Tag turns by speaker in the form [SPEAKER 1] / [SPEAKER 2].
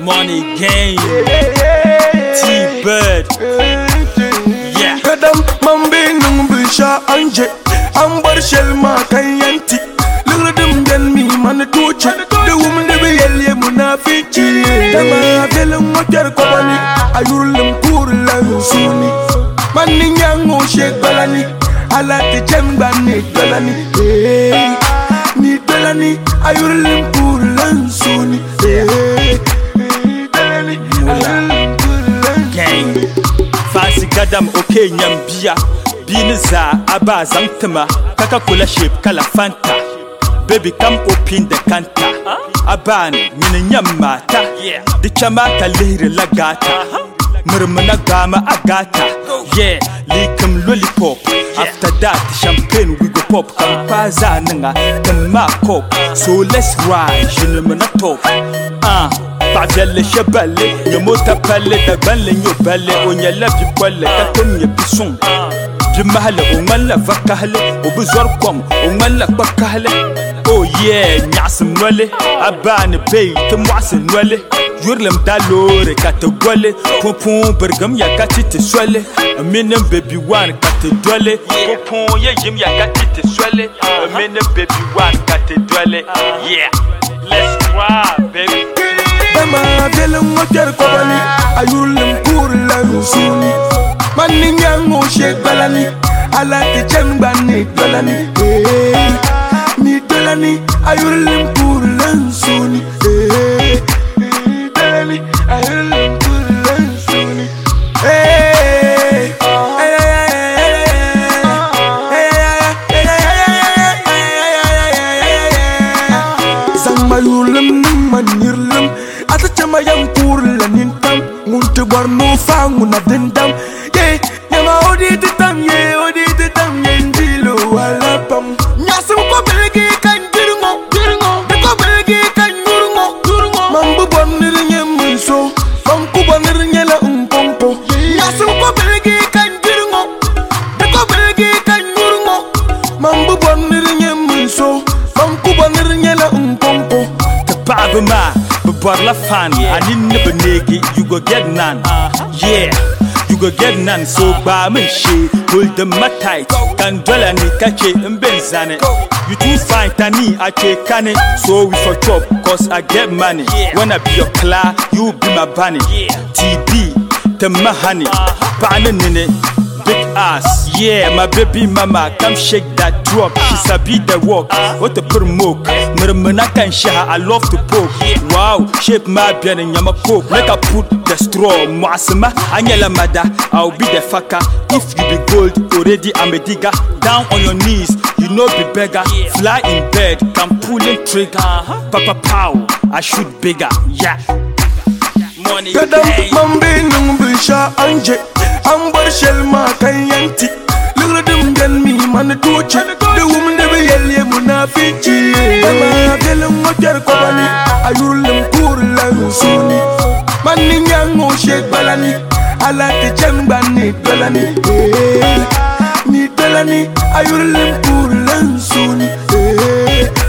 [SPEAKER 1] Money Game, T-Bird. Yeah.
[SPEAKER 2] Kadam mambe nung bisha anje, ambar shell ma kayanti. Lugdum den mi man tuche, the woman de beyelle munafichi. Dama velum motor kobani, ayulum kurlan suni. Mani nyango shek balani, alati jembani dolani. Ni dolani, ayulum kurlan suni.
[SPEAKER 1] Gang Fancy Gadam okay nyambia Biniza aba zamtama Kaka kula shape kala fanta Baby come open the kanta Abane nina nyamata Di chamata lihri lagata Murmuna gama agata Yeah, likum lollipop After that champagne we go pop Kampaza nanga kama cop So let's ride, jinimuna top Pavelle cheballe, nyomota palle da balle nyoballe onyala bikwale katonye bison Bimahale ongala vakahale obuzwar kom ongala bakahale Oh yeah nyasem nwale abane pay te mwasem nwale Yurlem dalore katogwale Pompon bergam yakati te swale Aminem baby one kate dwale Pompon ye yim yakati te swale Aminem baby one kate dwale Yeah, let's ride baby
[SPEAKER 2] Dama velum motor kobani, ayulum kurlan suni. Mani nyango shek balani, alati jembani dolani. Ni dolani, ayulum kurlan suni. Dolani, ayulum kurlan suni. Zambayulum manirlum. Ata chama yang kurla nintam Muntu barno fangu na dendam Ye, nyama odi titam ye, odi titam ye ndilo walapam Nyasum ko belegi kan dirungo, dirungo Deko belegi kan durungo, Mambu bonir nye munso Famku bonir nye la umpompo Nyasum ko belegi kan dirungo Deko belegi kan durungo Mambu bonir nye munso Famku bonir nye la umpompo
[SPEAKER 1] Tababama Barla fan, I need never nigga, you go get none. Yeah, you go get none. So by me she hold them my tight. Can dwell and catch it and benzane. You too fine, Tani, I take canny. So we for chop, cause I get money. When I be your claw, you be my bunny. TB, the my honey. Banana in it. Big ass, yeah, my baby mama, come shake that drop. She sabi the walk, what the promoke. Murmuna can share, I love to poke. Wow, shape my beard and yama poke. Make I put the straw, Mwasama, Anyala Mada, I'll be the fucker. If you be gold, already I'm a digger. Down on your knees, you know be beggar. Fly in bed, come pulling trigger. Papa pow, I shoot bigger, yeah. Money
[SPEAKER 2] Kadam mambe nung bisha anje Ambar shell ma kayanti Lugdum den mi man tuche The woman de beyelle munafichi Dama velum motor kobani Ayulum kurlan suni Mani nyango shek balani Alati jembani dolani Ni dolani Ayulum kurlan suni